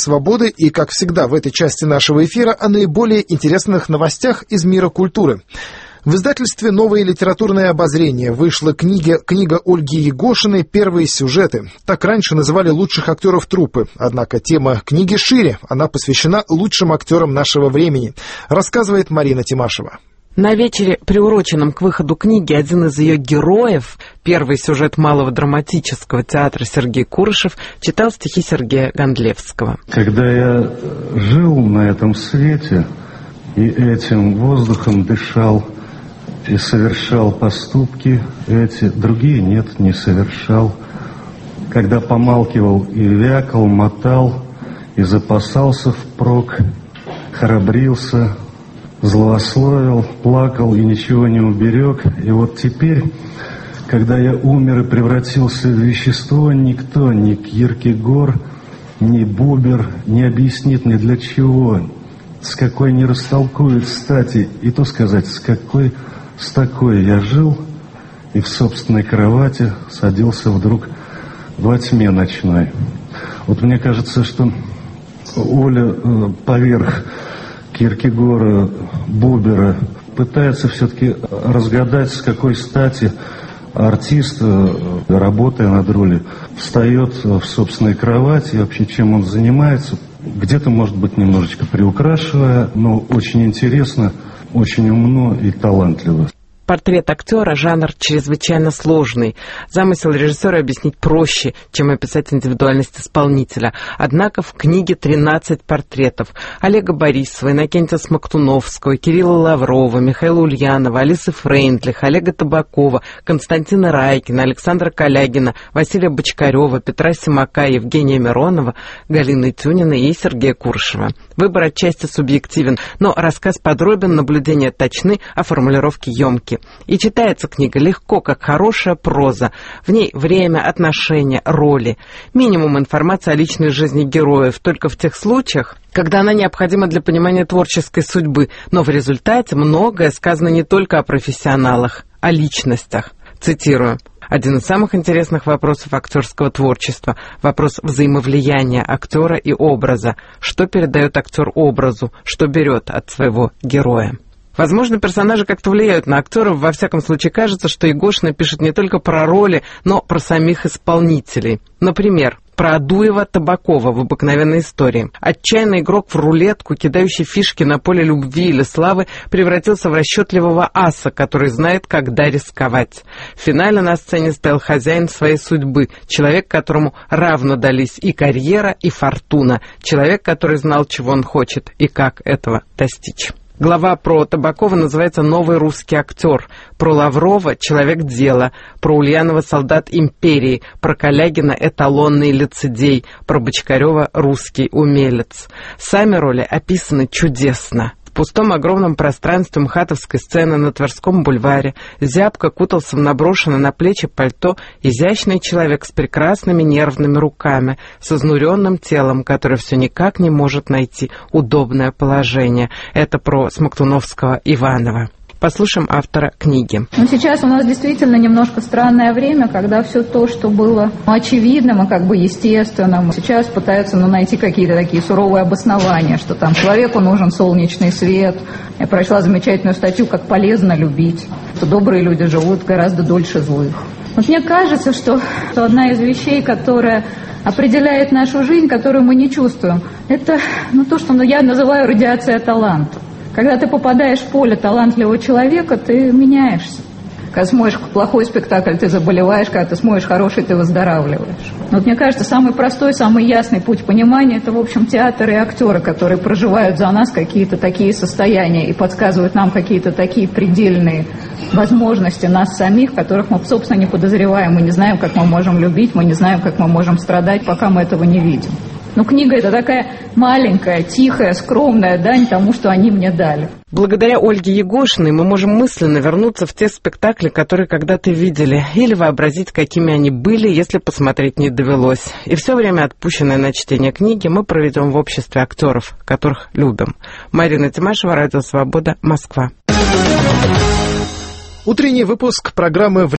«Свободы» и, как всегда, в этой части нашего эфира о наиболее интересных новостях из мира культуры. В издательстве «Новое литературное обозрение» вышла книга Ольги Егошиной «Первые сюжеты». Так раньше называли лучших актеров труппы. Однако тема книги шире. Она посвящена лучшим актерам нашего времени, рассказывает Марина Тимашева. На вечере, приуроченном к выходу книги, один из ее героев, первый сюжет Малого драматического театра Сергей Курышев, читал стихи Сергея Гондлевского. Когда я жил на этом свете и этим воздухом дышал, и совершал поступки эти, другие нет, не совершал. Когда помалкивал и вякал, мотал, и запасался впрок, храбрился, злословил, плакал и ничего не уберег. И вот теперь, когда я умер и превратился в вещество, никто, ни Кьеркегор, ни Бубер не объяснит мне для чего, с какой не растолкует стати, и то сказать, с такой я жил и в собственной кровати садился вдруг во тьме ночной. Вот мне кажется, что Оля поверх Кьеркегора, Бубера пытается все-таки разгадать, с какой стати артист, работая над ролью, встает в собственной кровати и вообще чем он занимается. Где-то, может быть, немножечко приукрашивая, но очень интересно, очень умно и талантливо. Портрет актера – жанр чрезвычайно сложный. Замысел режиссера объяснить проще, чем описать индивидуальность исполнителя. Однако в книге 13 портретов. Олега Борисова, Иннокентия Смоктуновского, Кирилла Лаврова, Михаила Ульянова, Алисы Фрейндлих, Олега Табакова, Константина Райкина, Александра Калягина, Василия Бочкарева, Петра Симака, Евгения Миронова, Галины Тюниной и Сергея Курышева. Выбор отчасти субъективен, но рассказ подробен, наблюдения точны, а формулировки ёмки. И читается книга легко, как хорошая проза. В ней время, отношения, роли. Минимум информации о личной жизни героев, только в тех случаях, когда она необходима для понимания творческой судьбы. Но в результате многое сказано не только о профессионалах, о личностях. Цитирую. Один из самых интересных вопросов актерского творчества – вопрос взаимовлияния актера и образа. Что передает актер образу, что берет от своего героя. Возможно, персонажи как-то влияют на актеров. Во всяком случае, кажется, что Егошина пишет не только про роли, но про самих исполнителей. Например, про Адуева Табакова в «Обыкновенной истории». Отчаянный игрок в рулетку, кидающий фишки на поле любви или славы, превратился в расчетливого аса, который знает, когда рисковать. В финале на сцене стоял хозяин своей судьбы, человек, которому равно дались и карьера, и фортуна, человек, который знал, чего он хочет и как этого достичь. Глава про Табакова называется «Новый русский актер», про Лаврова «Человек дела», про Ульянова «Солдат империи», про Калягина «Эталонный лицедей», про Бочкарева «Русский умелец». Сами роли описаны чудесно. В пустом огромном пространстве МХАТовской сцены на Тверском бульваре зябко кутался в наброшенное на плечи пальто изящный человек с прекрасными нервными руками, с изнуренным телом, который все никак не может найти удобное положение. Это про Смоктуновского Иванова. Послушаем автора книги. Сейчас у нас действительно немножко странное время, когда все то, что было очевидным и как бы естественным, сейчас пытаются найти какие-то такие суровые обоснования, что там человеку нужен солнечный свет. Я прочла замечательную статью, как полезно любить, что добрые люди живут гораздо дольше злых. Вот мне кажется, что одна из вещей, которая определяет нашу жизнь, которую мы не чувствуем, это то, что я называю радиация таланта. Когда ты попадаешь в поле талантливого человека, ты меняешься. Когда смотришь плохой спектакль, ты заболеваешь, когда ты смотришь хороший, ты выздоравливаешь. Вот мне кажется, самый простой, самый ясный путь понимания – это, в общем, театр и актеры, которые проживают за нас какие-то такие состояния и подсказывают нам какие-то такие предельные возможности нас самих, которых мы, собственно, не подозреваем. Мы не знаем, как мы можем любить, мы не знаем, как мы можем страдать, пока мы этого не видим. Но книга – это такая маленькая, тихая, скромная дань тому, что они мне дали. Благодаря Ольге Егошиной мы можем мысленно вернуться в те спектакли, которые когда-то видели, или вообразить, какими они были, если посмотреть не довелось. И все время, отпущенное на чтение книги, мы проведем в обществе актеров, которых любим. Марина Тимашева, Радио Свобода, Москва. Утренний выпуск программы